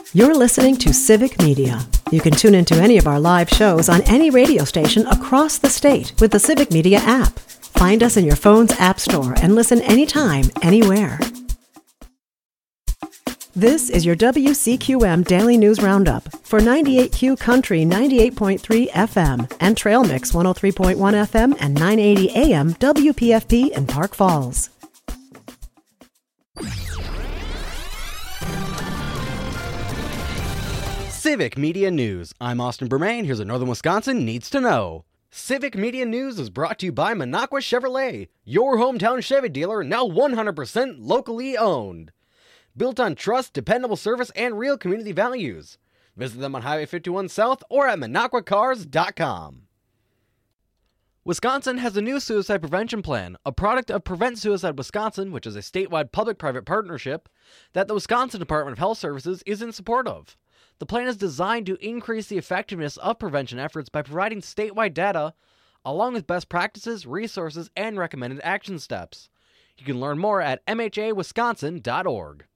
You're listening to Civic Media. You can tune into any of our live shows on any radio station across the state with the Civic Media app. Find us in your phone's app store and listen anytime, anywhere. This is your WCQM Daily News Roundup for 98Q Country 98.3 FM and Trail Mix 103.1 FM and 980 AM WPFP in Park Falls. Civic Media News. I'm Austin Bermain. Here's what Northern Wisconsin needs to know. Civic Media News is brought to you by Minocqua Chevrolet, your hometown Chevy dealer, now 100% locally owned. Built on trust, dependable service, and real community values. Visit them on Highway 51 South or at MinocquaCars.com. Wisconsin has a new suicide prevention plan, a product of Prevent Suicide Wisconsin, which is a statewide public-private partnership that the Wisconsin Department of Health Services is in support of. The plan is designed to increase the effectiveness of prevention efforts by providing statewide data, along with best practices, resources, and recommended action steps. You can learn more at mhawisconsin.org.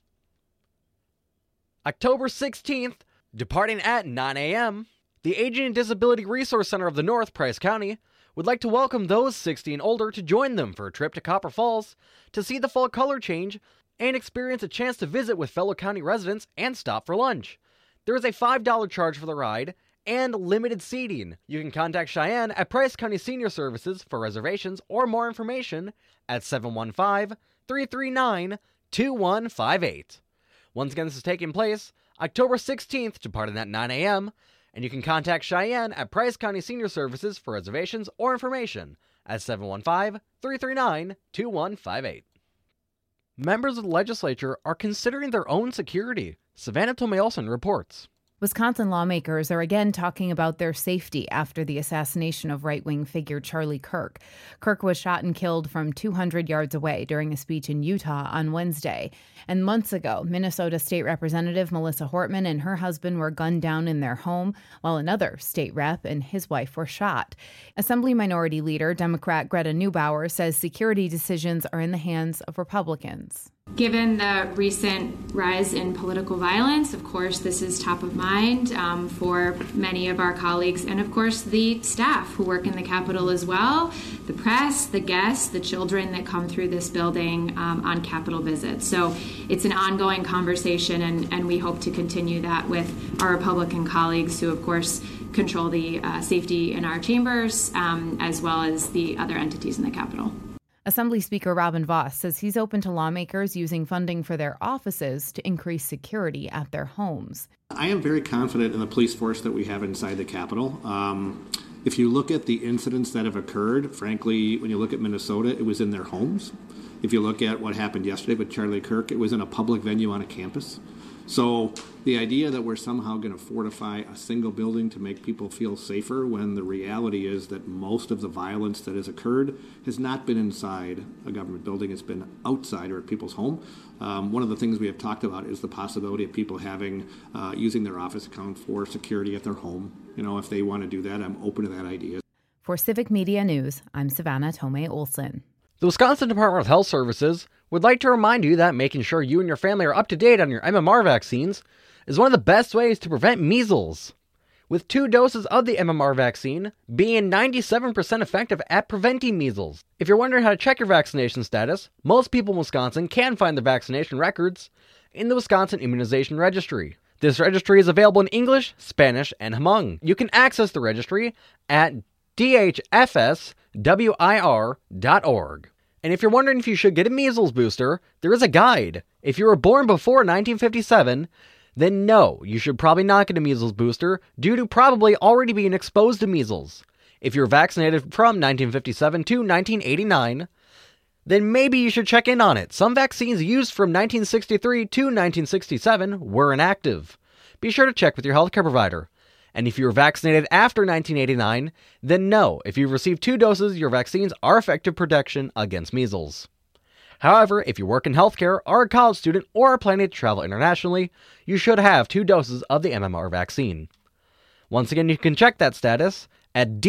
October 16th, departing at 9 a.m., the Aging and Disability Resource Center of the North, Price County, would like to welcome those 60 and older to join them for a trip to Copper Falls to see the fall color change and experience a chance to visit with fellow county residents and stop for lunch. There is a $5 charge for the ride and limited seating. You can contact Cheyenne at Price County Senior Services for reservations or more information at 715-339-2158. Once again, this is taking place October 16th, departing at 9 a.m., and you can contact Cheyenne at Price County Senior Services for reservations or information at 715-339-2158. Members of the legislature are considering their own security. Savannah Tomei-Olsen reports. Wisconsin lawmakers are again talking about their safety after the assassination of right-wing figure Charlie Kirk. Kirk was shot and killed from 200 yards away during a speech in Utah on Wednesday. And months ago, Minnesota State Representative Melissa Hortman and her husband were gunned down in their home, while another state rep and his wife were shot. Assembly Minority Leader Democrat Greta Neubauer says security decisions are in the hands of Republicans. Given the recent rise in political violence, of course, this is top of mind for many of our colleagues and, of course, the staff who work in the Capitol as well, the press, the guests, the children that come through this building on Capitol visits. So it's an ongoing conversation, and we hope to continue that with our Republican colleagues who, of course, control the safety in our chambers as well as the other entities in the Capitol. Assembly Speaker Robin Vos says he's open to lawmakers using funding for their offices to increase security at their homes. I am very confident in the police force that we have inside the Capitol. If you look at the incidents that have occurred, frankly, when you look at Minnesota, it was in their homes. If you look at what happened yesterday with Charlie Kirk, it was in a public venue on a campus. So the idea that we're somehow going to fortify a single building to make people feel safer when the reality is that most of the violence that has occurred has not been inside a government building, it's been outside or at people's home. One of the things we have talked about is the possibility of people having using their office account for security at their home. You know, if they want to do that, I'm open to that idea. For Civic Media News, I'm Savannah Tomei-Olsen. The Wisconsin Department of Health Services would like to remind you that making sure you and your family are up to date on your MMR vaccines is one of the best ways to prevent measles. With 2 doses of the MMR vaccine being 97% effective at preventing measles. If you're wondering how to check your vaccination status, most people in Wisconsin can find their vaccination records in the Wisconsin Immunization Registry. This registry is available in English, Spanish, and Hmong. You can access the registry at dhfswir.org. And if you're wondering if you should get a measles booster, there is a guide. If you were born before 1957, then no, you should probably not get a measles booster due to probably already being exposed to measles. If you're vaccinated from 1957 to 1989, then maybe you should check in on it. Some vaccines used from 1963 to 1967 were inactive. Be sure to check with your healthcare provider. And if you were vaccinated after 1989, then no, if you've received 2 doses, your vaccines are effective protection against measles. However, if you work in healthcare, are a college student, or are planning to travel internationally, you should have 2 doses of the MMR vaccine. Once again, you can check that status at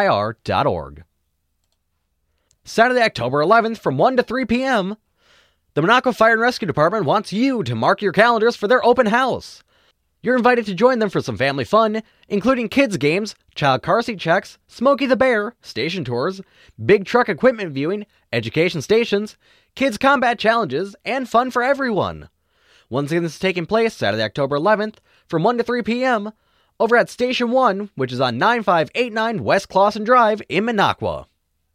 dhfswir.org. Saturday, October 11th from 1 to 3 p.m., The Minocqua Fire and Rescue Department wants you to mark your calendars for their open house. You're invited to join them for some family fun, including kids games, child car seat checks, Smokey the Bear, station tours, big truck equipment viewing, education stations, kids combat challenges, and fun for everyone. Once again, this is taking place Saturday, October 11th from 1 to 3 p.m. over at Station 1, which is on 9589 West Clawson Drive in Minocqua.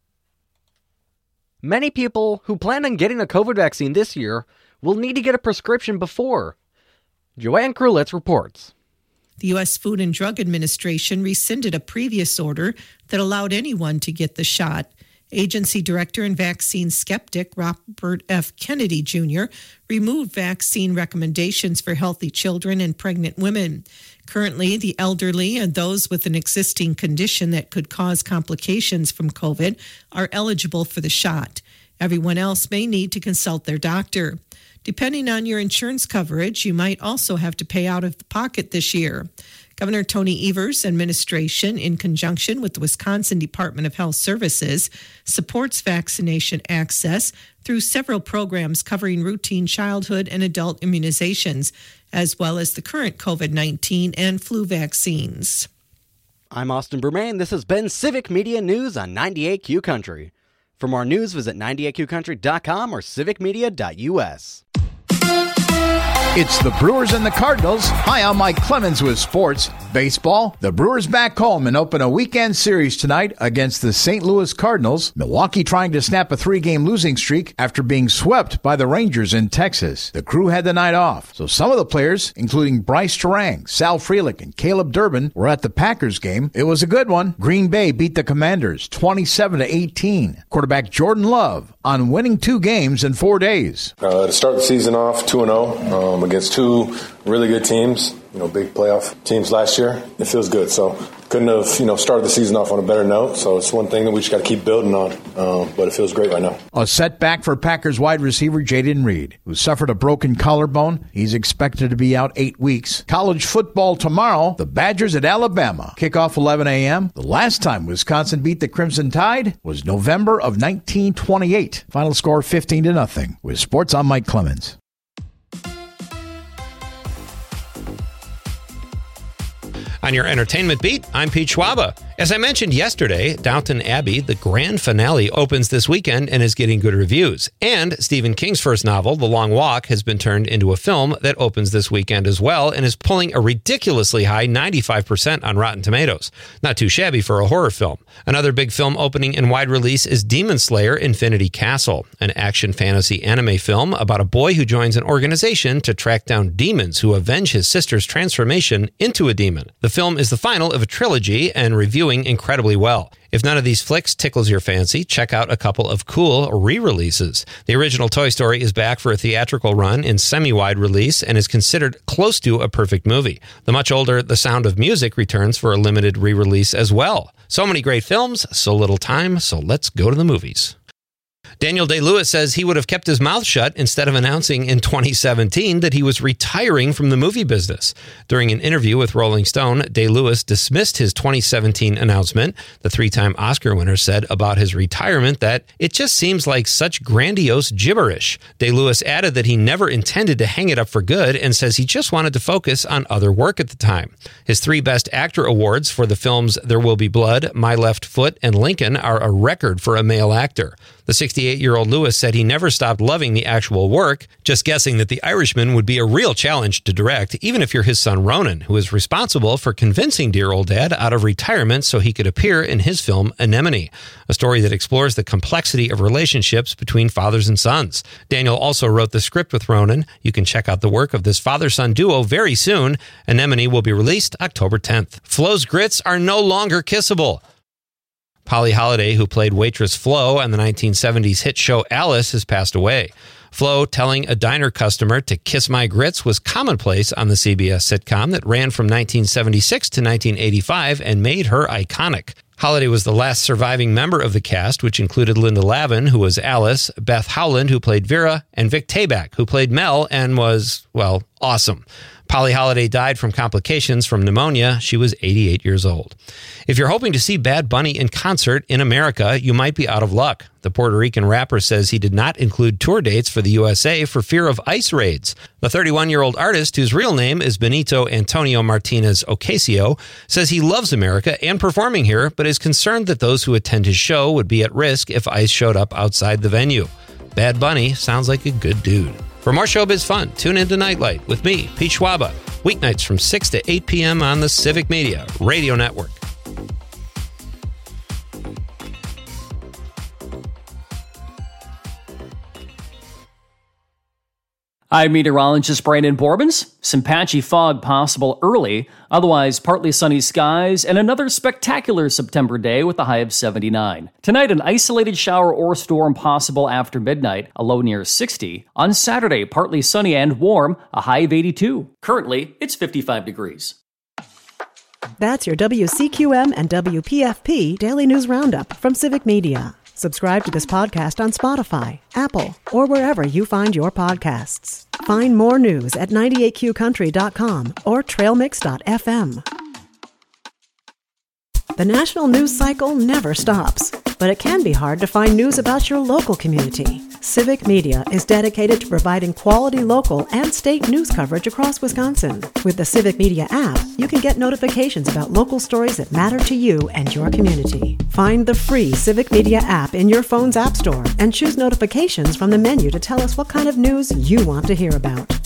Many people who plan on getting a COVID vaccine this year will need to get a prescription before. Joanne Krulitz reports. The U.S. Food and Drug Administration rescinded a previous order that allowed anyone to get the shot. Agency director and vaccine skeptic Robert F. Kennedy Jr. removed vaccine recommendations for healthy children and pregnant women. Currently, the elderly and those with an existing condition that could cause complications from COVID are eligible for the shot. Everyone else may need to consult their doctor. Depending on your insurance coverage, you might also have to pay out of the pocket this year. Governor Tony Evers' administration, in conjunction with the Wisconsin Department of Health Services, supports vaccination access through several programs covering routine childhood and adult immunizations, as well as the current COVID-19 and flu vaccines. I'm Austin Bermain. This has been Civic Media News on 98Q Country. For more news, visit 98qcountry.com or civicmedia.us. It's the Brewers and the Cardinals. Hi, I'm Mike Clemens with sports. Baseball, the Brewers back home and open a weekend series tonight against the St. Louis Cardinals. Milwaukee trying to snap a 3-game losing streak after being swept by the Rangers in Texas. The Crew had the night off, so some of the players, including Bryce Terang, Sal Frelick, and Caleb Durbin, were at the Packers game. It was a good one. Green Bay beat the Commanders 27-18. Quarterback Jordan Love on winning 2 games in 4 days. To start the season off 2-0 against 2 really good teams, big playoff teams last year, it feels good. So couldn't have, started the season off on a better note. So it's one thing that we just got to keep building on, but it feels great right now. A setback for Packers wide receiver Jaden Reed, who suffered a broken collarbone. He's expected to be out 8 weeks. College football tomorrow, the Badgers at Alabama. Kickoff 11 a.m. The last time Wisconsin beat the Crimson Tide was November of 1928. Final score 15-0. With sports, I'm Mike Clemens. On your entertainment beat, I'm Pete Schwaba. As I mentioned yesterday, Downton Abbey, the grand finale, opens this weekend and is getting good reviews. And Stephen King's first novel, The Long Walk, has been turned into a film that opens this weekend as well and is pulling a ridiculously high 95% on Rotten Tomatoes. Not too shabby for a horror film. Another big film opening in wide release is Demon Slayer: Infinity Castle, an action fantasy anime film about a boy who joins an organization to track down demons who avenge his sister's transformation into a demon. The film is the final of a trilogy and reviewing incredibly well. If none of these flicks tickles your fancy, check out a couple of cool re-releases. The original Toy Story is back for a theatrical run in semi-wide release and is considered close to a perfect movie. The much older The Sound of Music returns for a limited re-release as well. So many great films, so little time, so let's go to the movies. Daniel Day-Lewis says he would have kept his mouth shut instead of announcing in 2017 that he was retiring from the movie business. During an interview with Rolling Stone, Day-Lewis dismissed his 2017 announcement. The 3-time Oscar winner said about his retirement that it just seems like such grandiose gibberish. Day-Lewis added that he never intended to hang it up for good and says he just wanted to focus on other work at the time. His 3 Best Actor awards for the films There Will Be Blood, My Left Foot, and Lincoln are a record for a male actor. The 68-year-old Lewis said he never stopped loving the actual work, just guessing that The Irishman would be a real challenge to direct, even if you're his son Ronan, who is responsible for convincing dear old dad out of retirement so he could appear in his film Anemone, a story that explores the complexity of relationships between fathers and sons. Daniel also wrote the script with Ronan. You can check out the work of this father-son duo very soon. Anemone will be released October 10th. Flo's grits are no longer kissable. Polly Holliday, who played waitress Flo on the 1970s hit show Alice, has passed away. Flo telling a diner customer to kiss my grits was commonplace on the CBS sitcom that ran from 1976 to 1985 and made her iconic. Holliday was the last surviving member of the cast, which included Linda Lavin, who was Alice, Beth Howland, who played Vera, and Vic Tayback, who played Mel and was, well, Awesome. Polly Holiday died from complications from pneumonia. She was 88 years old. If you're hoping to see Bad Bunny in concert in America, you might be out of luck. The Puerto Rican rapper says he did not include tour dates for the USA for fear of ICE raids. The 31-year-old artist, whose real name is Benito Antonio Martinez Ocasio, says he loves America and performing here, but is concerned that those who attend his show would be at risk if ICE showed up outside the venue. Bad Bunny sounds like a good dude. For more showbiz fun, tune into Nightlight with me, Pete Schwaba, weeknights from 6 to 8 p.m. on the Civic Media Radio Network. I'm meteorologist Brandon Borbens. Some patchy fog possible early, otherwise partly sunny skies, and another spectacular September day with a high of 79. Tonight, an isolated shower or storm possible after midnight, a low near 60. On Saturday, partly sunny and warm, a high of 82. Currently, it's 55 degrees. That's your WCQM and WPFP Daily News Roundup from Civic Media. Subscribe to this podcast on Spotify, Apple, or wherever you find your podcasts. Find more news at 98qcountry.com or trailmix.fm. The national news cycle never stops, but it can be hard to find news about your local community. Civic Media is dedicated to providing quality local and state news coverage across Wisconsin. With the Civic Media app, you can get notifications about local stories that matter to you and your community. Find the free Civic Media app in your phone's app store and choose notifications from the menu to tell us what kind of news you want to hear about.